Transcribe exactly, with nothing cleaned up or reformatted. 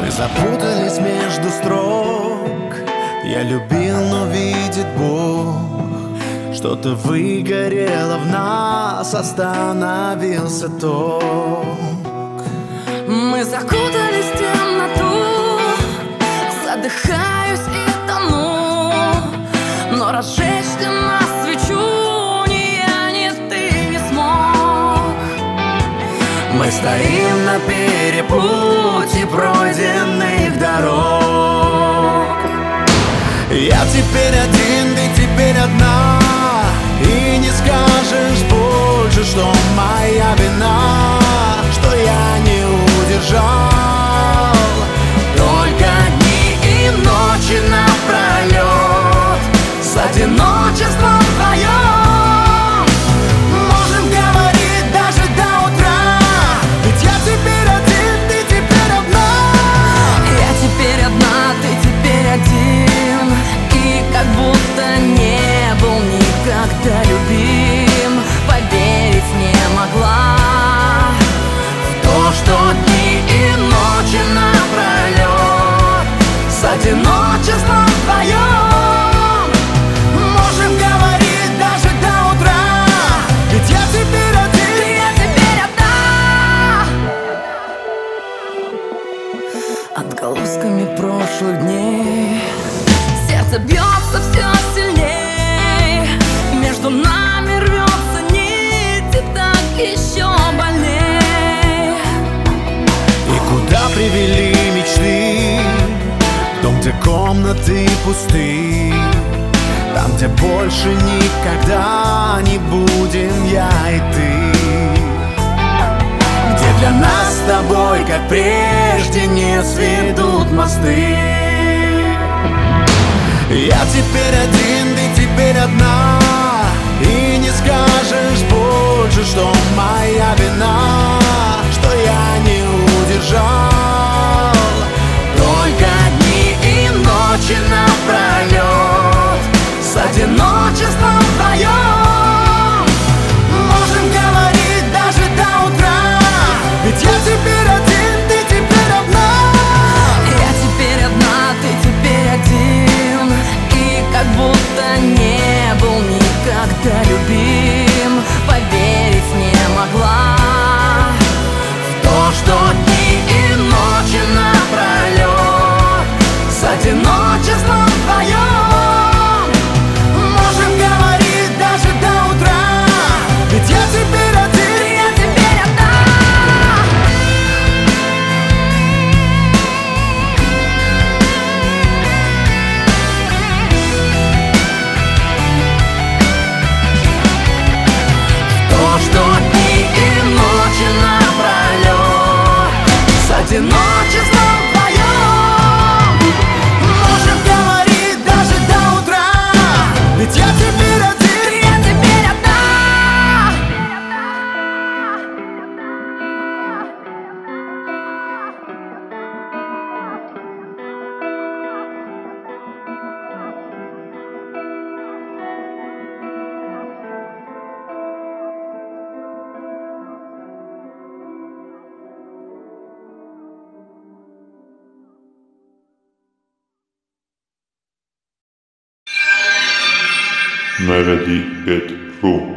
Мы запутались между строк. Я любил, но видит Бог, что-то выгорело в нас, остановился ток. Мы закутались в темноту, задыхаюсь и тону, но разжечь для нас свечу ни я, ни ты не смог. Мы стоим на перепутье пройденных дорог. Я теперь один, ты теперь одна, и не скажешь больше, что моя вина, что я не удержал. Только дни и ночи напролет с одиночеством вдвоем можем говорить даже до утра. Ведь я теперь один, ты теперь одна. Я теперь одна, ты теперь один, и как будто не был никогда любим. Поверить не могла в то, что дни и ночи напролет с одиночеством вдвоем можем говорить даже до утра. Ведь я теперь один, я теперь одна. Отголосками прошлых дней сердце бьется все сильней, между нами рвется нить, и так еще больней. И куда привели мечты? В дом, где комнаты пусты, там, где больше никогда не будем я и ты, где для нас с тобой, как прежде, не сведут мосты. Я теперь один, ты теперь одна, и не скажешь больше, что моя вина, что я не удержал. Только дни и ночи напролет с одиночеством вдвоем можем говорить даже до утра. Ведь я теперь один, ты теперь одна. Я теперь одна, ты теперь один, и как будто не был никогда любим. Поверить не могла в то, что дни и ночи напролет с одиночеством вдвоем можем говорить даже до утра. Ведь я теперь один, я теперь одна. То, что дни и ночи напролет с одиночеством вдвоем можем говорить даже до утра. Ведь я теперь один, я теперь одна. Melody Hit Room.